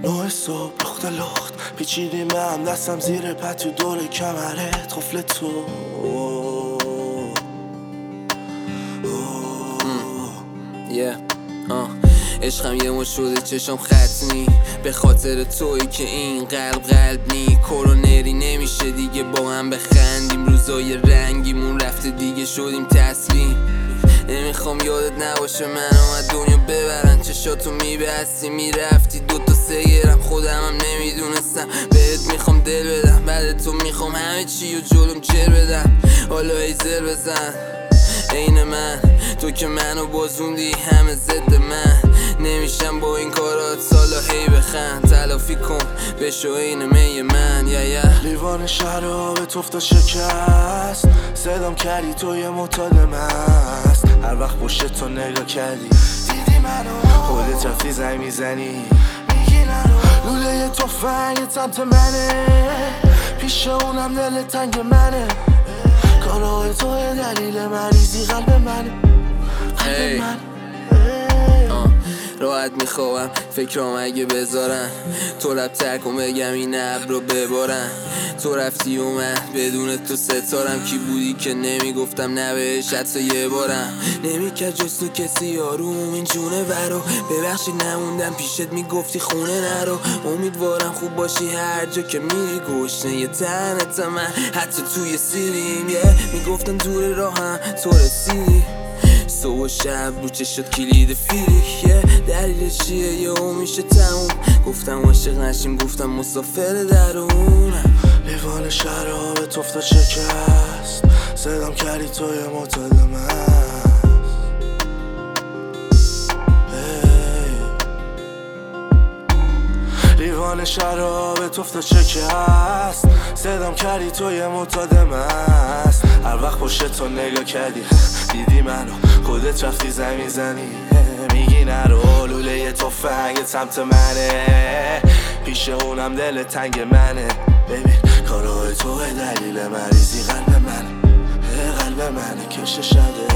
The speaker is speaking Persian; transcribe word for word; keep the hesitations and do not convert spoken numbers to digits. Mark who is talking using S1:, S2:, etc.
S1: نوع صبح لخت لخت پیچیدی من دستم زیر پتو دور کمرت خفل تو
S2: یه آه عشقم یه مو شده چشم ختنی به خاطر تویی که این قلب قلب نی کرونری نمیشه دیگه با هم بخندیم روزای رنگیمون رفته دیگه شدیم تسلیم نمیخوام یادت نباشه منو از دنیا ببرن چشاتو میبستی میرفتی دوتا سگرم خودم هم نمیدونستم بهت میخوام دل بدم بعد تو میخوام همه چی و جلوم چر بدم حالا ایزر بزن عین من تو که منو بازوندی همه ضد من نمیشم با این کارات سالا هی بخند تلافی کن بشو عین می من یا یا
S1: لیوان شراب توفت و شکست صدام کردی تو یه معتاد مست هر وقت پشت تو نگاه کردی دیدی منو خودت رفتی زنگ میزنی میگی نرو لوله تفنگ سمت منه پیش اونم دل تنگ منه کارهای تو دلیل مریضی قلب منه قلب من
S2: راحت میخوابم فکرام اگه بذارن تو رب ترکم بگم این ابر رو ببارن تو رفتی و من بدون تو ستارم کی بودی که نمیگفتم نه بهش حتی یه بارم نمیکرد جز تو کسی آروم این جونه ورو ببخشید نموندم پیشت میگفتی خونه نرو امیدوارم خوب باشی هر جا که میری گشنه یه تنت من حتی توی سیریم یه میگفتن دور راهم تو رسیدی صبح و شب رو چشت کلید فیلیک یه دلیل چیه یه او میشه تموم گفتم عاشق نشیم گفتم مسافر درونم
S1: لیوان شراب توفت و شکست صدام کردی تو یه معتاد مست لیوان شراب توفت و شکست صدام کردی تو یه معتاد مست هر وقت پشت تو نگاه کردی دیدی منو خودت رفتی زنگ میزنی میگی نرو لوله تفنگ سمت منه پیش اونم دل تنگ منه ببین کارهای تو دلیل مریضی قلب منه قلب منه کش شده